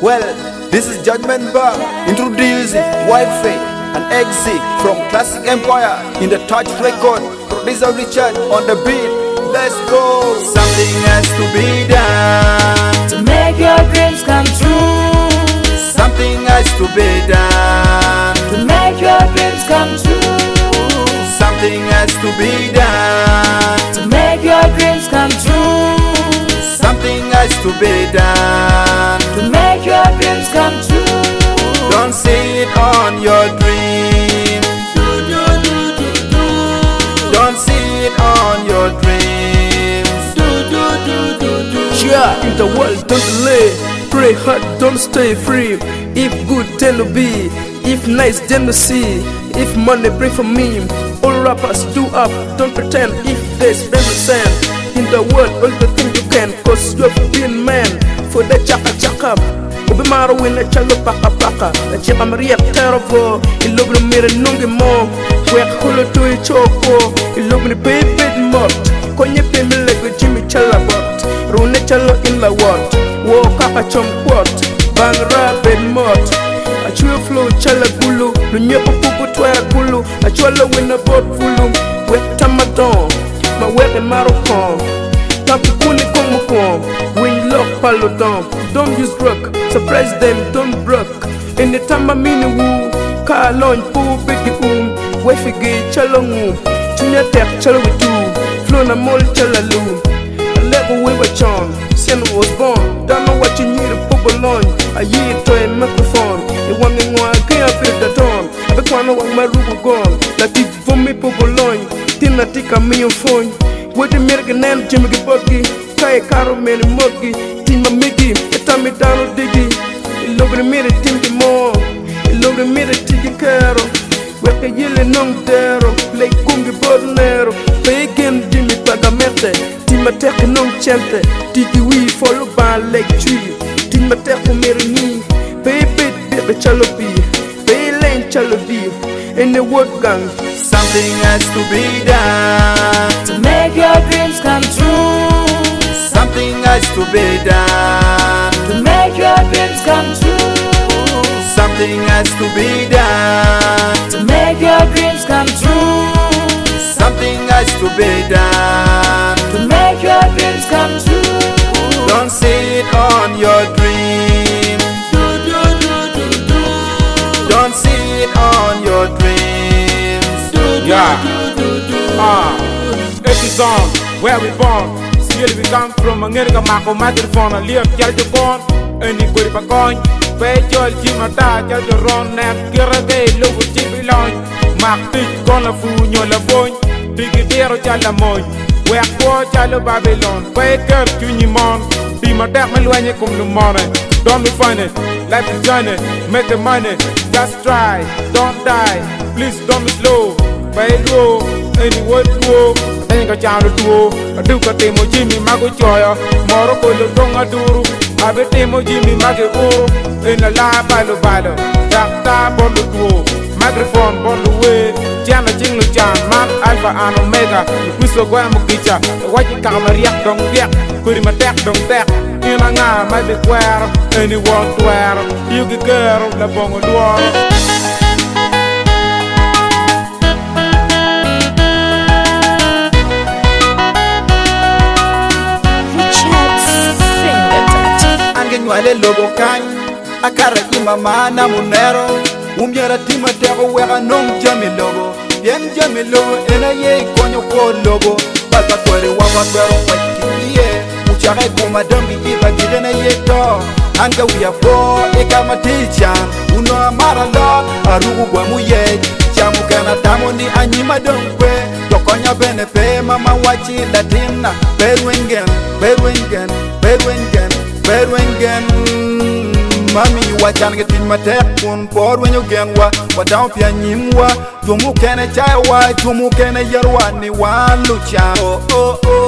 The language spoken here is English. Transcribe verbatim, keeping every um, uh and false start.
Well, this is Judgment Bar introducing Wi-Fi and Exit from Classic Empire in the Touch Record. Producer Richard on the beat. Let's go. Something has to be done to make your dreams come true. Something has to be done to make your dreams come true. Something has to be done to make your dreams come true. Something has to be done to make your dreams come true. Don't sit on your dreams. Don't sit on your dreams. Yeah, in the world don't delay. Pray hard, don't stay free. If good, then to be. If nice, then to see. If money, bring for me. All rappers do up, don't pretend. If they spend the sand in the world, all the things you can. Cause you've been man for the chaka chaka. Obi maro win a chalo paka paka. The chaka maria terrible. Il love the mirror nungi mo. Wek holo to a choco. Il love the baby mot. Konye pay me like with Jimmy Chalabot. Rune chalo in la wat. Wo kaka chom quat. Bang rapid mot. A chew flow chala gulu. Lunye pupu twera gulu. A chwala win a boat fulu. Wek tamadon. Ma wek and marocon. Tapu kuni kongu kong. When lock palo down. Don't use drug. Surprise them, don't broke. Anytime I mean woo. Car launch poo biggie boom. Wifey gay chalongu. Tunya tek chalo with two. Flow na mol chalalu. Level we were charm. Sen was born. Don't know what you need a bubble on. A year to a microphone. You want me more, I can't feel the dawn. I be one of my ruby gone. Like if for me bubble on. Tina tika me your phone. What the American name Jimmy Buggy. Kai Caro man muggy. Tima Mickey. Tell me down diggy. You love the mirror, think more. You love the mirror, think you care. Weka yele nong dero. Like kungi bornero. Pagan Jimmy Pagamete. Tima teke nong chente. Tiki we follow by like tree. Tima teke merini. Baby baby chalopi. Bay lane chalopi. In the wood gang. Something has to be done to make your dreams come true. Something has to be done to make your dreams come true. Something has to be done to make your dreams come true. Something has to be done to make your dreams come true. Don't sit on your dreams. Don't sit on your dreams. Yeah, ah, uh, it is on where we born. Still we come from America, Marco microphone, and live tell you gone. Any good for coin, pay your Jimata, tell you run and get a day, look at Jimmy Line. Mark Pitt, gonna fool your lavoy, Brigadier Chalamoy, where poor Chalo Babylon, pay girl Junimon, be my damn when you come to morning. Don't be funny, life is journey, make the money, just try, don't die, please don't be slow. Pay low, any word low, then go down the duo. I do got Timo Jimmy Mago Joya, Morocco, the Tonga Duru. I bet Timo Jimmy Mago in a live battle battle. Doctor Bondo Duo, microphone Bondo way, Jana Jingle Jan, Man Alpha and Omega, the Whistle Guamo Gicha, the White Camariak Dong Yak, Kurima Dak Dong Dak, in a nga, my big wear, anyone to wear, you get girl, the Bongo Duo. Wale lobo kany akara imama na munero umyara tima teko weka nong jami lobo bien jami lobo ena ye konyo ko lobo bata kwere wawa kwero kwakiye uchare kuma dambi iba gidena ye to anga uya po eka maticha uno amara lot arugu kwa muye chamu kana tamoni anyima donkwe tokonya bene pe mama wachi latina berwengen berwengen berwengen Bedwengen, mami wachan get in my tap one board when you get wa, what down pianimwa, Tumu can a chai white, Tumu can a yerwani, one lucha. Oh, oh, oh.